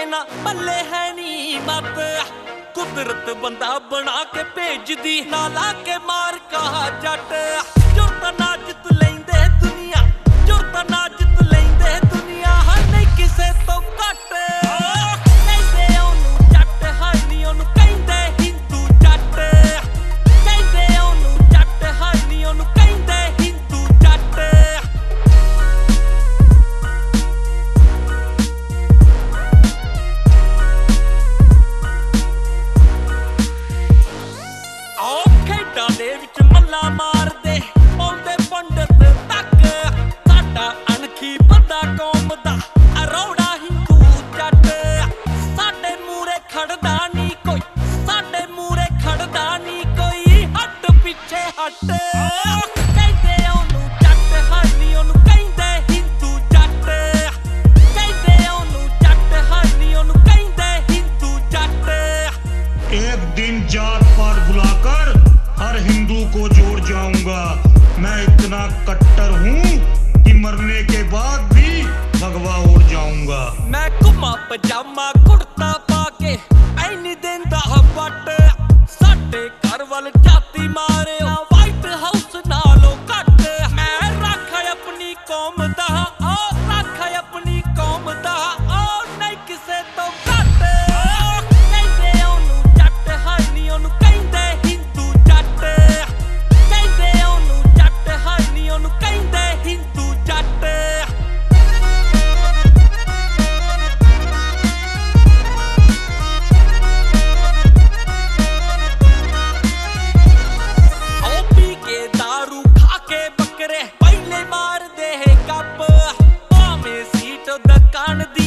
ना पल्ले है नी मत कुदरत बंदा बना के भेजदी ना ला के मार कहा जट जुरता ना जित लेंदे दुनिया जुरता ना जित लेंदे दुनिया हर नहीं किसे तो घट कहंदे ओनू जट हर नी ओनू कहंदे हिंदू जट कहंदे ओनू जट हर नी ओनू कहंदे हिंदू जट खेडां दे विच मल्ला मारदे पाउंदे पंडित तक साडा अणखी बंदा कौम दा अरौड़ा हिंदू जट साडे मूरे खड़दा नी कोई साडे मूरे खड़दा नी कोई हट पिछे हट कहंदे ओनू जट हर नी ओनू कहंदे हिंदू जट कहंदे ओनू जट हर नी ओनू कहंदे हिंदू जट एक दिन जात पात बुलाकर हर हिंदू को जोड़ जाऊंगा। मैं इतना कट्टर हूँ कि मरने के बाद भी भगवा उड़ जाऊंगा। मैं घुमा पजामा कुर्ता पाके ऐनी देंदा बट साडे घर वाल जाती मारे वाइट हाउस नालों घट मैं रख अपनी कौम दा रख अपनी कौम दा नहीं किसे तो घट कहंदे ओनू जट हर नी ओनू कहंदे हिंदू जट कहंदे ओनू जट हर नी ओनू कहंदे हिंदू जट दारू खा के बकरे पहले मार दे गप भावें सीट दुकान दी